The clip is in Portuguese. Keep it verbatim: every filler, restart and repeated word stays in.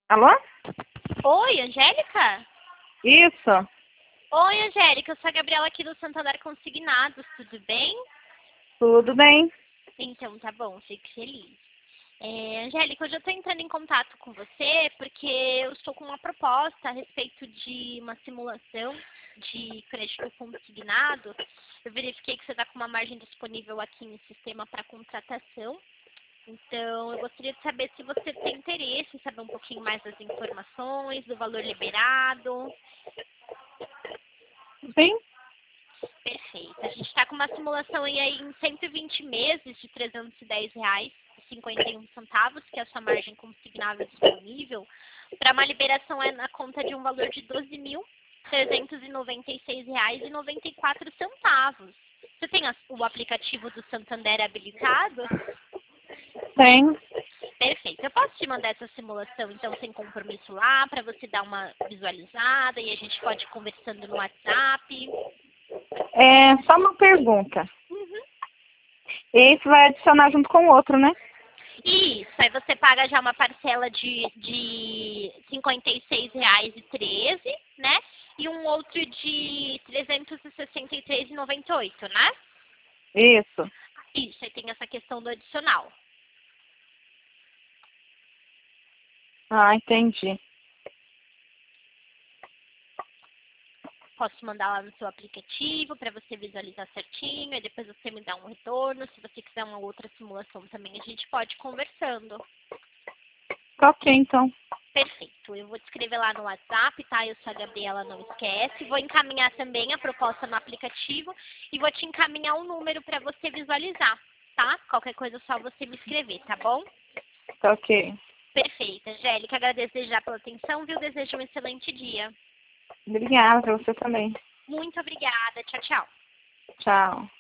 Alô? Oi, Angélica? Isso. Oi, Angélica, eu sou a Gabriela aqui do Santander Consignados, tudo bem? Tudo bem? Então, tá bom, fico feliz. É, Angélica, hoje eu estou entrando em contato com você porque eu estou com uma proposta a respeito de uma simulação de crédito consignado. Eu verifiquei que você está com uma margem disponível aqui no sistema para contratação. Então, eu gostaria de saber se você tem interesse em saber um pouquinho mais das informações, do valor liberado. Sim. Perfeito. A gente está com uma simulação aí em cento e vinte meses de trezentos e dez reais e cinquenta e um centavos, que é a sua margem consignável disponível, para uma liberação é na conta de um valor de doze mil trezentos e noventa e seis reais e noventa e quatro centavos. Você tem o aplicativo do Santander habilitado? Tem. Perfeito. Eu posso te mandar essa simulação, então, sem compromisso lá, para você dar uma visualizada e a gente pode ir conversando no WhatsApp. É só uma pergunta. Uhum. Esse vai adicionar junto com o outro, né? Isso, aí você paga já uma parcela de, de cinquenta e seis reais e treze, né? E um outro de trezentos e sessenta e três reais e noventa e oito, né? Isso. Isso, aí tem essa questão do adicional. Ah, entendi. Posso te mandar lá no seu aplicativo para você visualizar certinho, e depois você me dá um retorno. Se você quiser uma outra simulação também, a gente pode ir conversando. Ok, então. Perfeito. Eu vou te escrever lá no WhatsApp, tá? Eu sou a Gabriela, não esquece. Vou encaminhar também a proposta no aplicativo e vou te encaminhar um número para você visualizar, tá? Qualquer coisa é só você me escrever, tá bom? Tá ok. Perfeito, Angélica. Agradeço desde já pela atenção, viu? Desejo um excelente dia. Obrigada pra você também. Muito obrigada. Tchau, tchau. Tchau.